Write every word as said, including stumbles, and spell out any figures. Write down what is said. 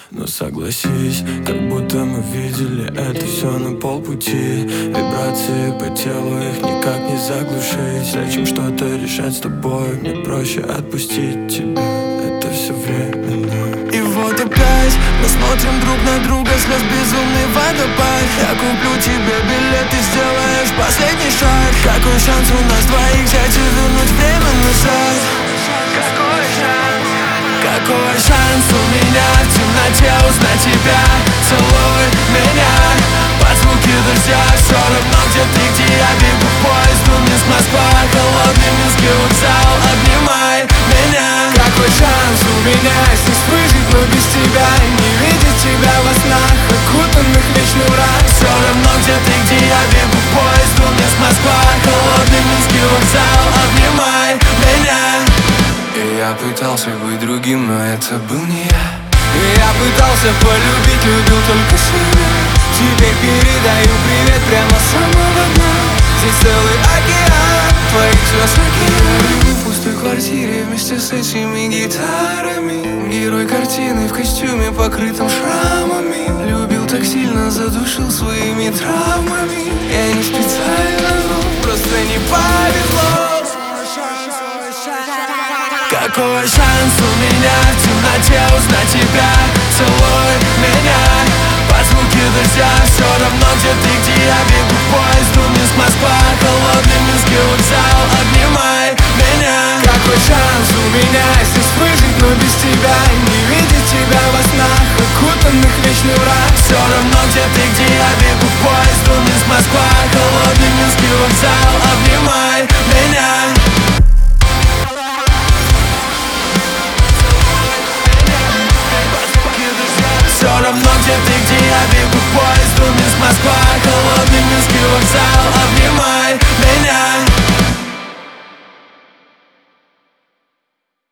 Но согласись, как будто мы видели это все на полпути. Вибрации по телу, их никак не заглушить. Зачем что-то решать с тобой? Мне проще отпустить тебя, это все временно. И вот опять мы смотрим друг на друга, слез безумный водопад. Я куплю тебе билет, ты сделаешь последний шаг. Какой шанс у нас двоих взять и вернуть время назад? Какой шанс? Какой шанс у меня в темноте узнать тебя? Целуй меня под звуки дождя. Все равно где ты, где я бегу в поезд. Вниз Москва, холодный Минский вокзал. Обнимай меня. Какой шанс у меня здесь выжить, но без тебя? Не видеть тебя во снах, окутанных вечным мрак. Все равно где ты, где я бегу в поезд. Вниз Москва, холодный Минский вокзал. Обнимай меня. И я пытался быть другим, но это был не я. И я пытался полюбить, любил только себя. Теперь передаю привет прямо с самого дна. Здесь целый океан твоих звезд, океан. В пустой квартире вместе с этими гитарами. Герой картины в костюме, покрытом шрамами. Любил так сильно, задушил своими травмами. Я не специально, но просто не повезло. Какой шанс у меня в темноте узнать тебя? Целуй меня под звуки дождя. Все равно где ты, где я бегу в поезд. Вниз Москва, холодный Минский вокзал. Обнимай меня. Какой шанс у меня здесь выжить, но без тебя? Не видеть тебя во снах, окутанных вечным мрак. Все равно где ты, где я бегу в поезд. Вниз Москва, холодный Минский вокзал. Обнимай меня.